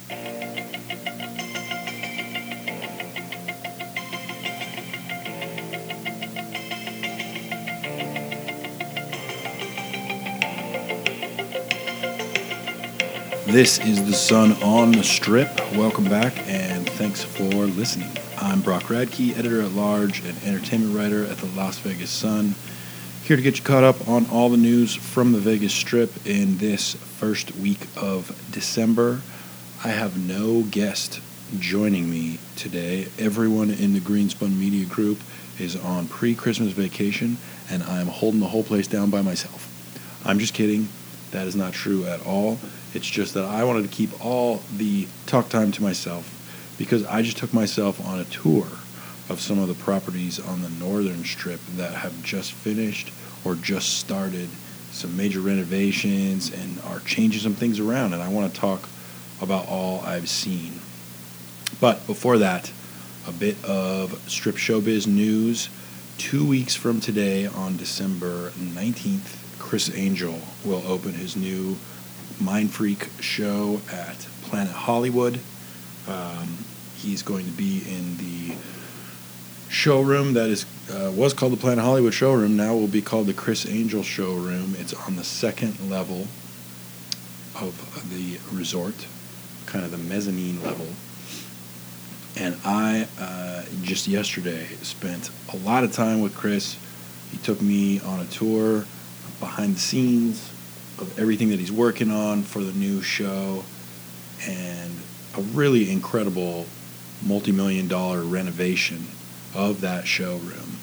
This is The Sun on the Strip. Welcome back, and thanks for listening. I'm Brock Radke, editor-at-large and entertainment writer at the Las Vegas Sun, here to get you caught up on all the news from the Vegas Strip in this first week of December. I have no guest joining me today. Everyone in the Greenspun Media Group is on pre-Christmas vacation, and I'm holding the whole place down by myself. I'm just kidding. That is not true at all. It's just that I wanted to keep all the talk time to myself because I just took myself on a tour of some of the properties on the Northern Strip that have just finished or just started some major renovations and are changing some things around, and I want to talk about all I've seen. But before that, a bit of Strip Showbiz news. 2 weeks from today, on December 19th, Criss Angel will open his new Mind Freak show at Planet Hollywood. He's going to be in the showroom that was called the Planet Hollywood Showroom. Now will be called the Criss Angel Showroom. It's on the second level of the resort, kind of the mezzanine level. And I just yesterday spent a lot of time with Criss. He took me on a tour behind the scenes of everything that he's working on for the new show, and a really incredible multi-million-dollar renovation of that showroom.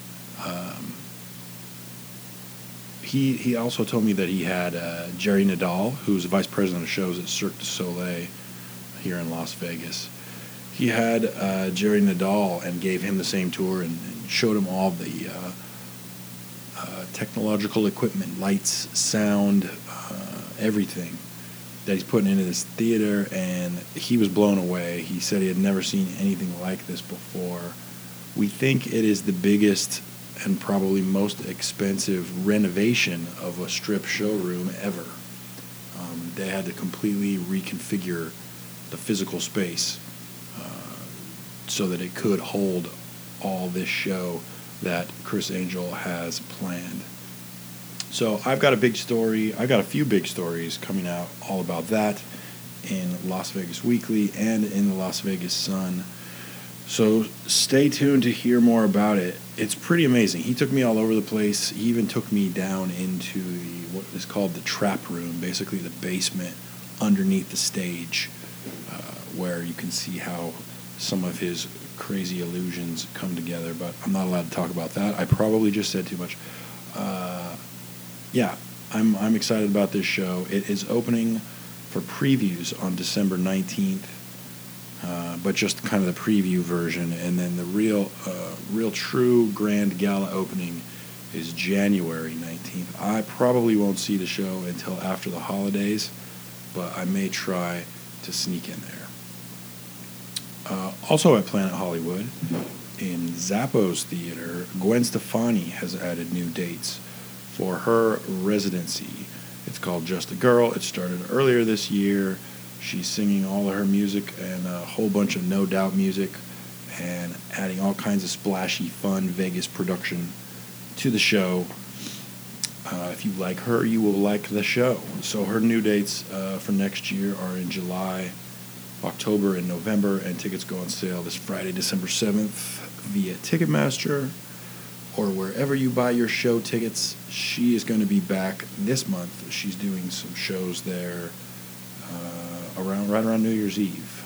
He also told me that he had Jerry Nadal, who's the vice president of shows at Cirque du Soleil here in Las Vegas. He had Jerry Nadal and gave him the same tour and showed him all the technological equipment, lights, sound, everything that he's putting into this theater, and he was blown away. He said he had never seen anything like this before. We think it is the biggest and probably most expensive renovation of a strip showroom ever. They had to completely reconfigure the physical space so that it could hold all this show that Criss Angel has planned. So I've got a big story. I've got a few big stories coming out all about that in Las Vegas Weekly and in the Las Vegas Sun. So stay tuned to hear more about it. It's pretty amazing. He took me all over the place. He even took me down into what is called the trap room, basically the basement underneath the stage, where you can see how some of his crazy illusions come together. But I'm not allowed to talk about that. I probably just said too much. Yeah, I'm excited about this show. It is opening for previews on December 19th, but just kind of the preview version, and then the real true grand gala opening is January 19th. I probably won't see the show until after the holidays, but I may try to sneak in there. Also at Planet Hollywood, in Zappos Theater, Gwen Stefani has added new dates for her residency. It's called Just a Girl. It started earlier this year. She's singing all of her music and a whole bunch of No Doubt music and adding all kinds of splashy, fun Vegas production to the show. If you like her, you will like the show. So her new dates for next year are in July, October, and November, and tickets go on sale this Friday, December 7th via Ticketmaster or wherever you buy your show tickets. She is going to be back this month. She's doing some shows there right around New Year's Eve.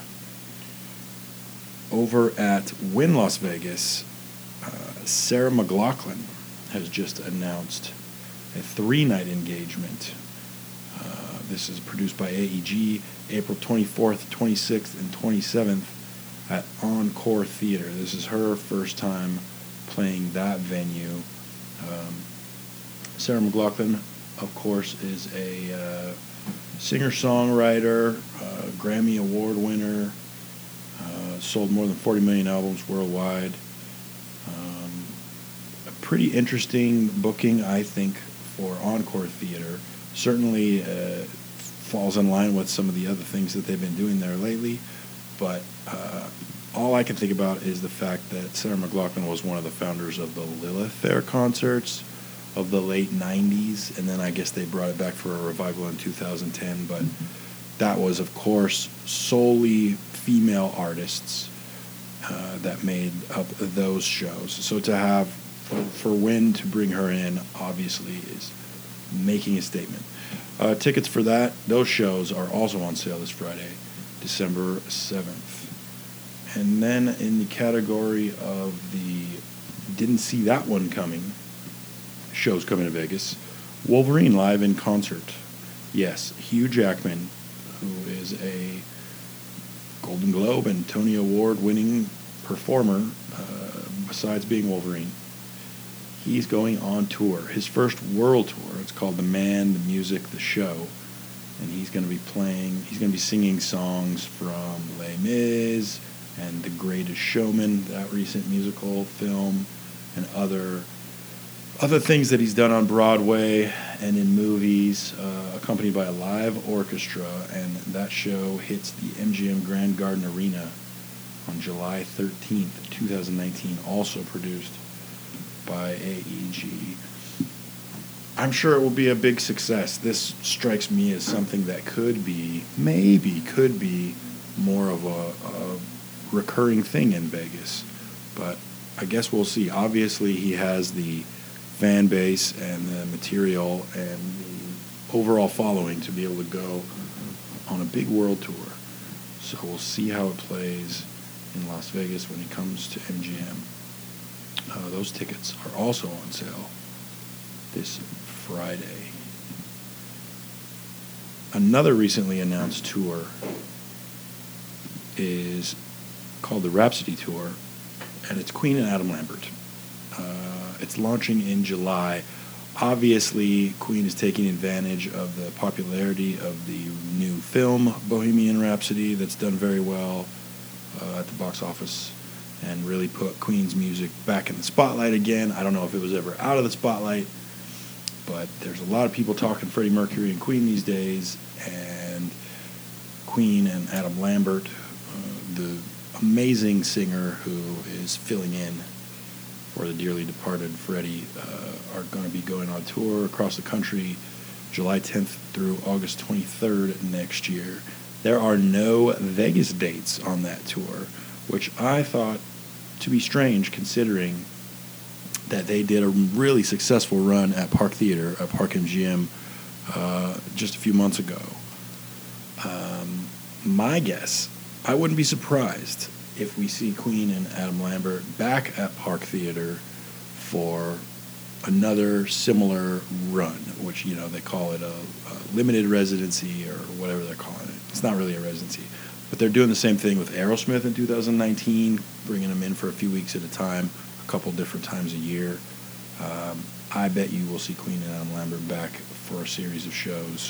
Over at Wynn Las Vegas, Sarah McLachlan has just announced a 3-night engagement. This is produced by AEG, April 24th, 26th, and 27th at Encore Theater. This is her first time playing that venue. Sarah McLachlan, of course, is a singer-songwriter, Grammy Award winner, sold more than 40 million albums worldwide. A pretty interesting booking, I think, for Encore Theater. Certainly falls in line with some of the other things that they've been doing there lately. But all I can think about is the fact that Sarah McLachlan was one of the founders of the Lilith Fair concerts of the late 90s, and then I guess they brought it back for a revival in 2010, but that was, of course, solely female artists that made up those shows. So to have, for Wynn to bring her in, obviously, is making a statement. Tickets for those shows are also on sale this Friday, December 7th. And then in the category of the didn't see that one coming, shows coming to Vegas, Wolverine live in concert. Yes, Hugh Jackman, who is a Golden Globe and Tony Award winning performer, besides being Wolverine, he's going on tour. His first world tour. It's called The Man, the Music, the Show. And he's going to be singing songs from Les Mis and The Greatest Showman, that recent musical film, and other things that he's done on Broadway and in movies, accompanied by a live orchestra. And that show hits the MGM Grand Garden Arena on July 13th, 2019, also produced by AEG. I'm sure it will be a big success. This strikes me as something that could be more of a recurring thing in Vegas. But I guess we'll see. Obviously, he has the fan base and the material and the overall following to be able to go on a big world tour. So we'll see how it plays in Las Vegas when he comes to MGM. Those tickets are also on sale this Friday. Another recently announced tour is called the Rhapsody Tour, and it's Queen and Adam Lambert. It's launching in July. Obviously, Queen is taking advantage of the popularity of the new film Bohemian Rhapsody that's done very well at the box office and really put Queen's music back in the spotlight again. I don't know if it was ever out of the spotlight, but there's a lot of people talking Freddie Mercury and Queen these days, and Queen and Adam Lambert, the amazing singer who is filling in for the dearly departed Freddie, are going to be going on tour across the country July 10th through August 23rd next year. There are no Vegas dates on that tour, which I thought to be strange considering that they did a really successful run at Park Theater, at Park MGM, just a few months ago. My guess, I wouldn't be surprised if we see Queen and Adam Lambert back at Park Theater for another similar run, which, they call it a limited residency or whatever they're calling it. It's not really a residency. But they're doing the same thing with Aerosmith in 2019, bringing them in for a few weeks at a time, a couple different times a year. I bet you will see Queen and Adam Lambert back for a series of shows,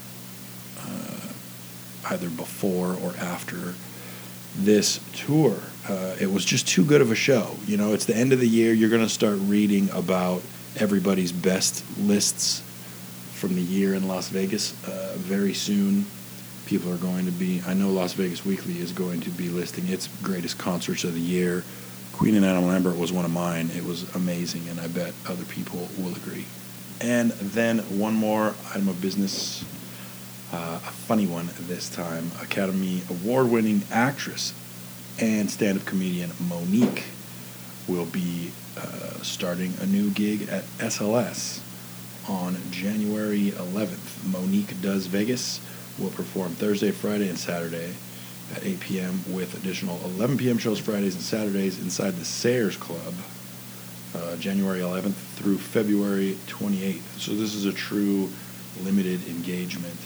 either before or after this tour. It was just too good of a show. It's the end of the year. You're going to start reading about everybody's best lists from the year in Las Vegas very soon. People are going to be, I know Las Vegas Weekly is going to be listing its greatest concerts of the year. Queen and Adam Lambert was one of mine. It was amazing, and I bet other people will agree. And then one more item of business, a funny one this time. Academy Award-winning actress and stand-up comedian Monique will be starting a new gig at SLS on January 11th. Monique Does Vegas will perform Thursday, Friday, and Saturday at 8 p.m. with additional 11 p.m. shows Fridays and Saturdays inside the Sayers Club, January 11th through February 28th. So this is a true limited engagement.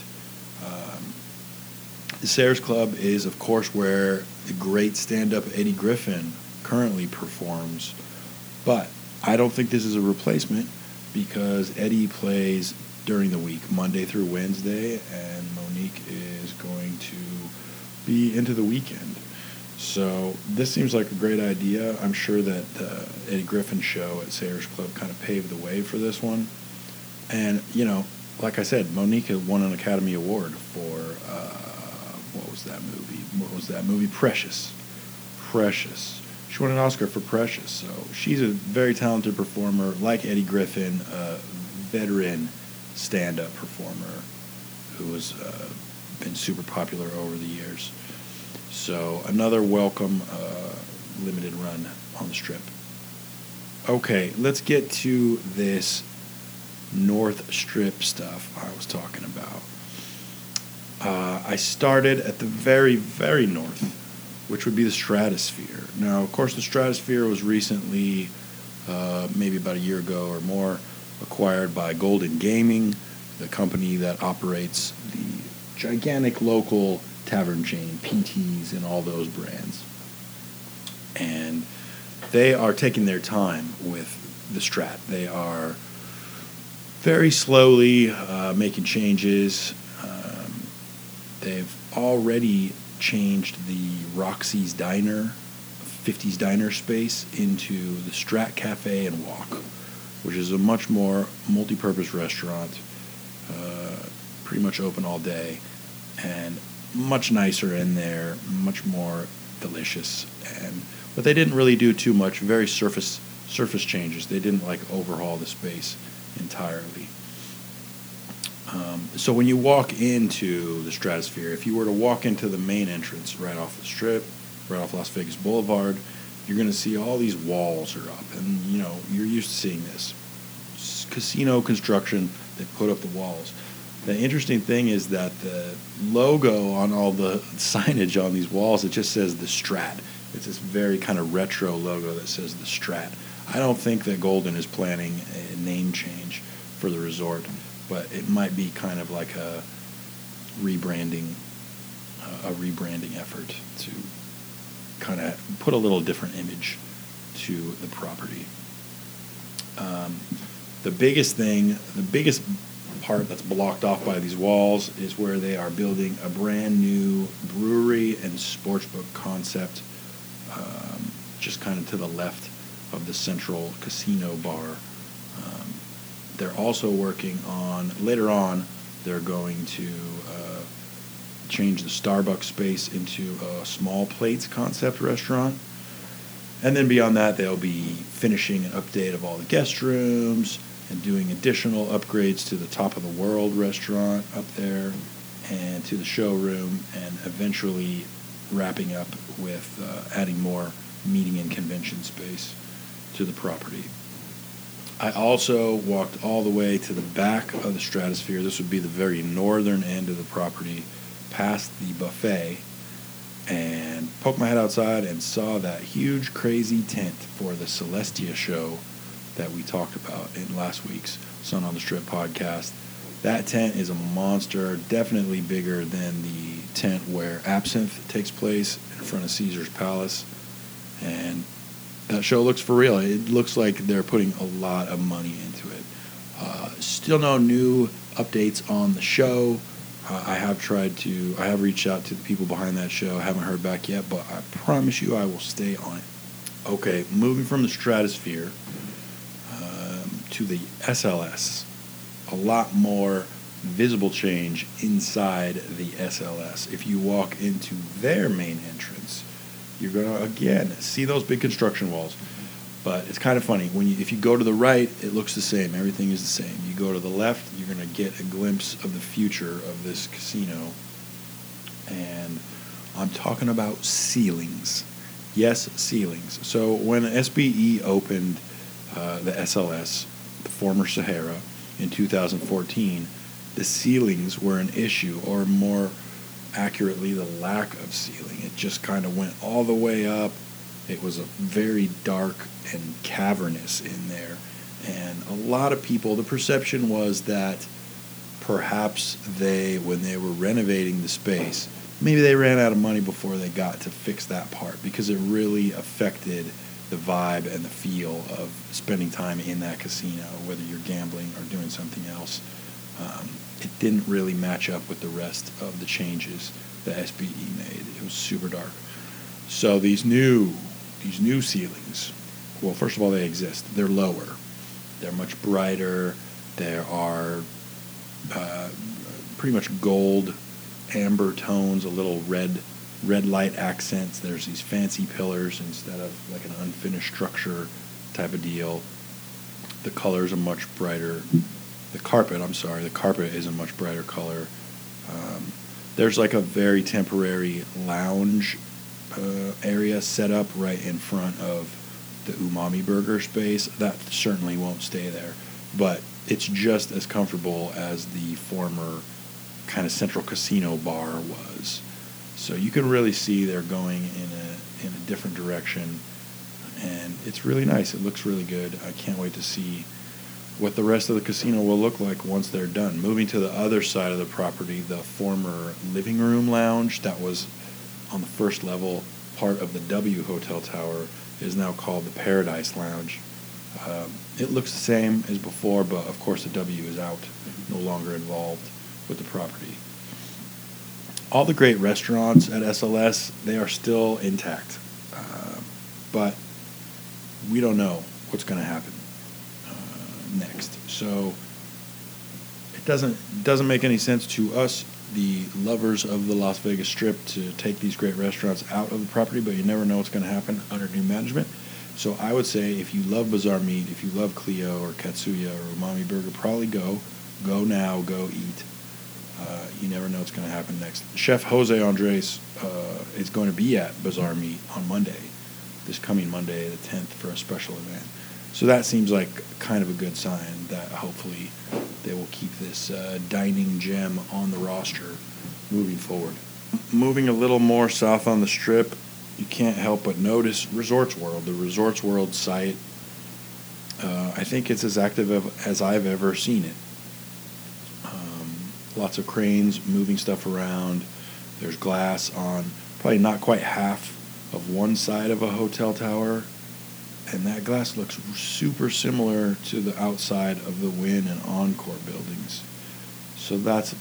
The Sayers Club is, of course, where the great stand-up Eddie Griffin currently performs, but I don't think this is a replacement because Eddie plays during the week, Monday through Wednesday, and Monique is going to be into the weekend. So this seems like a great idea. I'm sure that the Eddie Griffin show at Sayers Club kind of paved the way for this one. And, like I said, Monique won an Academy Award for what was that movie? What was that movie? Precious. Precious. She won an Oscar for Precious. So she's a very talented performer, like Eddie Griffin, a veteran stand-up performer who has been super popular over the years. So another welcome limited run on the Strip. Okay, let's get to this North Strip stuff I was talking about. I started at the very, very north, which would be the Stratosphere. Now, of course, the Stratosphere was recently, maybe about a year ago or more, acquired by Golden Gaming, the company that operates the gigantic local tavern chain, PT's, and all those brands. And they are taking their time with the Strat. They are very slowly making changes. They've already changed the Roxy's Diner, 50s Diner space, into the Strat Cafe and Walk, which is a much more multi-purpose restaurant, pretty much open all day, and much nicer in there, much more delicious. But they didn't really do too much, very surface changes. They didn't overhaul the space entirely. So when you walk into the Stratosphere, if you were to walk into the main entrance right off the Strip, right off Las Vegas Boulevard, you're going to see all these walls are up. And, you're used to seeing this. Casino construction, they put up the walls. The interesting thing is that the logo on all the signage on these walls, it just says the Strat. It's this very kind of retro logo that says the Strat. I don't think that Golden is planning a name change for the resort, but it might be kind of like a rebranding effort to kind of put a little different image to the property. The biggest part that's blocked off by these walls is where they are building a brand new brewery and sportsbook concept, just kind of to the left of the central casino bar. They're also working on, later on, they're going to change the Starbucks space into a small plates concept restaurant. And then beyond that, they'll be finishing an update of all the guest rooms and doing additional upgrades to the Top of the World restaurant up there and to the showroom, and eventually wrapping up with adding more meeting and convention space to the property. I also walked all the way to the back of the Stratosphere. This would be the very northern end of the property, past the buffet, and poked my head outside and saw that huge, crazy tent for the Celestia show that we talked about in last week's Sun on the Strip podcast. That tent is a monster, definitely bigger than the tent where Absinthe takes place in front of Caesar's Palace. And that show looks for real. It looks like they're putting a lot of money into it. Still no new updates on the show. I have reached out to the people behind that show. Haven't heard back yet, but I promise you I will stay on it. Okay, moving from the Stratosphere to the SLS. A lot more visible change inside the SLS. If you walk into their main entrance, you're going to, again, see those big construction walls. But it's kind of funny. If you go to the right, it looks the same. Everything is the same. You go to the left, you're going to get a glimpse of the future of this casino. And I'm talking about ceilings. Yes, ceilings. So when SBE opened the SLS, the former Sahara, in 2014, the ceilings were an issue, or more accurately, the lack of ceiling. It just kind of went all the way up. It was a very dark and cavernous in there. And a lot of people, the perception was that perhaps when they were renovating the space, maybe they ran out of money before they got to fix that part, because it really affected the vibe and the feel of spending time in that casino, whether you're gambling or doing something else. It didn't really match up with the rest of the changes that SBE made. It was super dark. So these new ceilings, well, first of all, they exist. They're lower. They're much brighter. There are pretty much gold, amber tones, a little red light accents. There's these fancy pillars instead of like an unfinished structure type of deal. The colors are much brighter. The carpet is a much brighter color. There's like a very temporary lounge area set up right in front of the Umami Burger space. That certainly won't stay there, but it's just as comfortable as the former kind of Central Casino bar was. So you can really see they're going in a different direction, and it's really nice. It looks really good. I can't wait to see what the rest of the casino will look like once they're done. Moving to the other side of the property, the former living room lounge that was on the first level, part of the W Hotel Tower, is now called the Paradise Lounge. It looks the same as before, but of course the W is out, no longer involved with the property. All the great restaurants at SLS, they are still intact, but we don't know what's going to happen next. So it doesn't make any sense to us, the lovers of the Las Vegas Strip, to take these great restaurants out of the property, but you never know what's going to happen under new management. So I would say if you love Bazaar Meat, if you love Clio or Katsuya or Umami Burger, probably go now, go eat. You never know what's going to happen next. Chef Jose Andres is going to be at Bazaar Meat on Monday, this coming Monday the 10th, for a special event. So that seems like kind of a good sign that hopefully they will keep this dining gem on the roster moving forward. Moving a little more south on the Strip, you can't help but notice Resorts World. The Resorts World site, I think it's as active as I've ever seen it. Lots of cranes moving stuff around. There's glass on probably not quite half of one side of a hotel tower, and that glass looks super similar to the outside of the Wynn and Encore buildings. So that's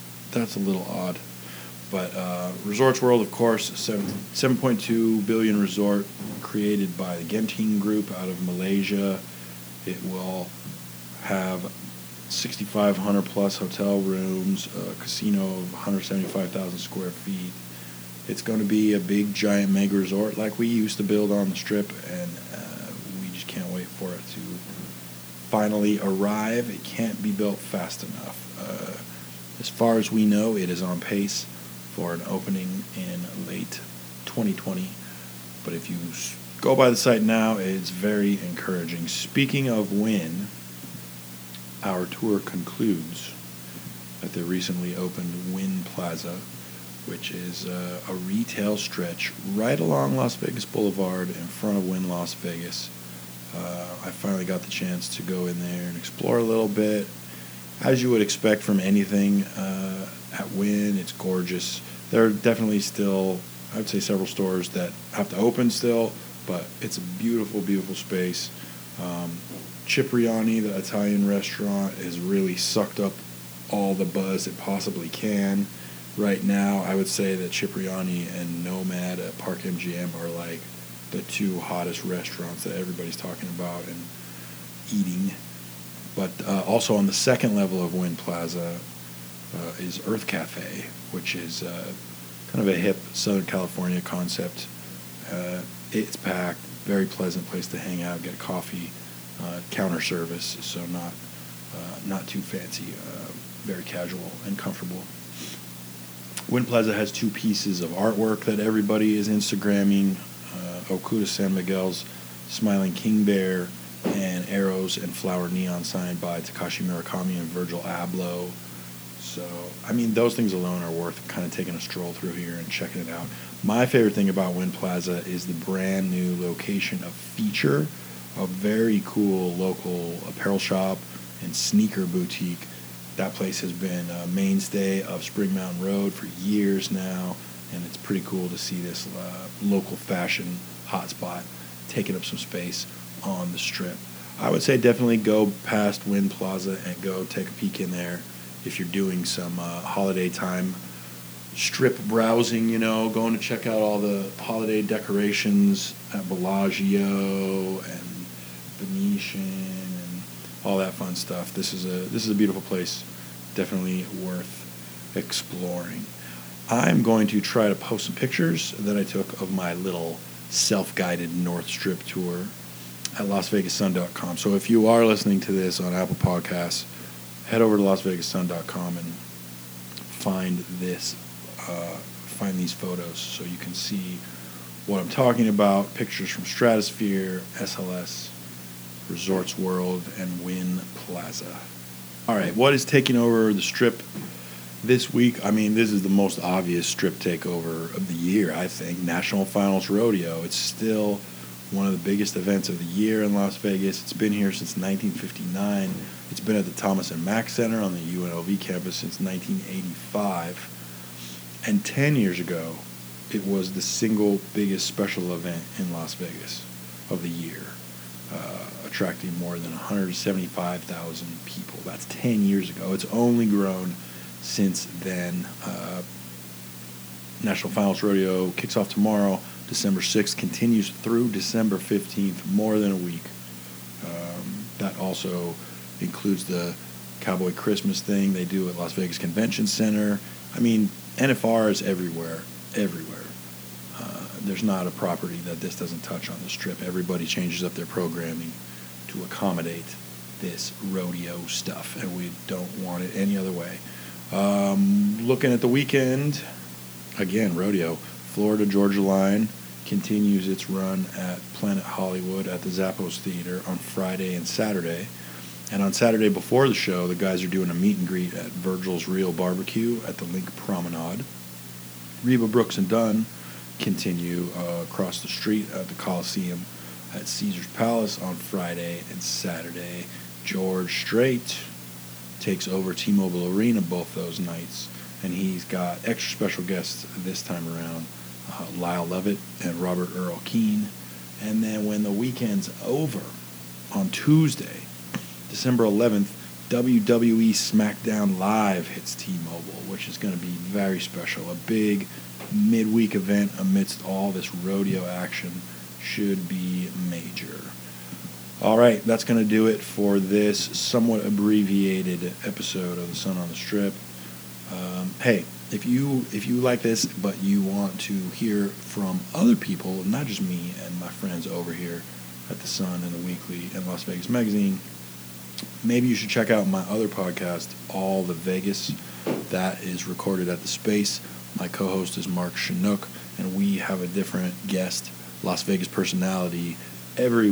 a little odd. But Resorts World, of course, 7.2 billion resort created by the Genting Group out of Malaysia. It will have 6,500 plus hotel rooms, a casino of 175,000 square feet. It's going to be a big, giant mega resort like we used to build on the Strip, and we just can't wait for it to finally arrive. It can't be built fast enough. As far as we know, it is on pace for an opening in late 2020. But if you go by the site now, it's very encouraging. Speaking of Wynn, our tour concludes at the recently opened Wynn Plaza, which is a retail stretch right along Las Vegas Boulevard in front of Wynn Las Vegas. I finally got the chance to go in there and explore a little bit. As you would expect from anything at Wynn, it's gorgeous. There are definitely still, I would say, several stores that have to open still, but it's a beautiful, beautiful space. Cipriani, the Italian restaurant, has really sucked up all the buzz it possibly can. Right now, I would say that Cipriani and Nomad at Park MGM are like the two hottest restaurants that everybody's talking about and eating. But also on the second level of Wynn Plaza is Earth Cafe, which is kind of a hip Southern California concept. It's packed, very pleasant place to hang out, get coffee, counter service, so not too fancy, very casual and comfortable. Wynn Plaza has two pieces of artwork that everybody is Instagramming. Okuda San Miguel's Smiling King Bear and Arrows and Flower Neon signed by Takashi Murakami and Virgil Abloh. So, I mean, those things alone are worth kind of taking a stroll through here and checking it out. My favorite thing about Wynn Plaza is the brand new location of Feature, a very cool local apparel shop and sneaker boutique. That place has been a mainstay of Spring Mountain Road for years now, and it's pretty cool to see this local fashion hotspot taking up some space on the Strip. I would say definitely go past Wynn Plaza and go take a peek in there if you're doing some holiday time Strip browsing, going to check out all the holiday decorations at Bellagio and Venetian and all that fun stuff. This is a beautiful place definitely worth exploring. I'm going to try to post some pictures that I took of my little self-guided North Strip tour at LasVegasSun.com. So if you are listening to this on Apple Podcasts, head over to LasVegasSun.com and find these photos so you can see what I'm talking about. Pictures from Stratosphere, SLS, Resorts World, and Wynn Plaza. All right, what is taking over the Strip this week? I mean, this is the most obvious Strip takeover of the year, I think. National Finals Rodeo. It's still one of the biggest events of the year in Las Vegas. It's been here since 1959. It's been at the Thomas and Mack Center on the UNLV campus since 1985. And 10 years ago, it was the single biggest special event in Las Vegas of the year, attracting more than 175,000 people. That's 10 years ago. It's only grown since then. National Finals Rodeo kicks off tomorrow, December 6th, continues through December 15th, more than a week. That also includes the Cowboy Christmas thing they do at Las Vegas Convention Center. I mean, NFR is everywhere. There's not a property that this doesn't touch on the Strip. Everybody changes up their programming to accommodate this rodeo stuff, and we don't want it any other way. Looking at the weekend, again, rodeo. Florida Georgia Line continues its run at Planet Hollywood at the Zappos Theater on Friday and Saturday. And on Saturday before the show, the guys are doing a meet and greet at Virgil's Real Barbecue at the Link Promenade. Reba Brooks and Dunn continue across the street at the Coliseum at Caesar's Palace on Friday and Saturday. George Strait takes over T-Mobile Arena both those nights, and he's got extra special guests this time around, Lyle Lovett and Robert Earl Keen. And then when the weekend's over, on Tuesday, December 11th, WWE SmackDown Live hits T-Mobile, which is going to be very special. A big midweek event amidst all this rodeo action should be major. All right, that's going to do it for this somewhat abbreviated episode of The Sun on the Strip. Hey, if you like this, but you want to hear from other people, not just me and my friends over here at The Sun and The Weekly and Las Vegas Magazine, maybe you should check out my other podcast, All the Vegas. That is recorded at the Space. My co-host is Mark Chinook, and we have a different guest, Las Vegas personality, every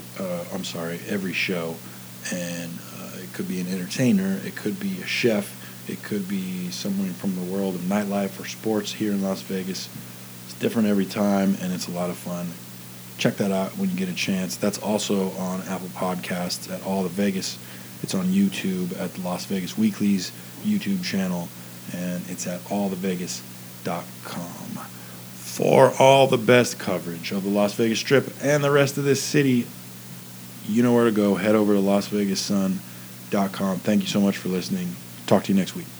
show. And it could be an entertainer, it could be a chef, it could be someone from the world of nightlife or sports here in Las Vegas. It's different every time, and it's a lot of fun. Check that out when you get a chance. That's also on Apple Podcasts at All the Vegas. It's on YouTube at the Las Vegas Weekly's YouTube channel, and it's at allthevegas.com. For all the best coverage of the Las Vegas Strip and the rest of this city, you know where to go. Head over to LasVegasSun.com. Thank you so much for listening. Talk to you next week.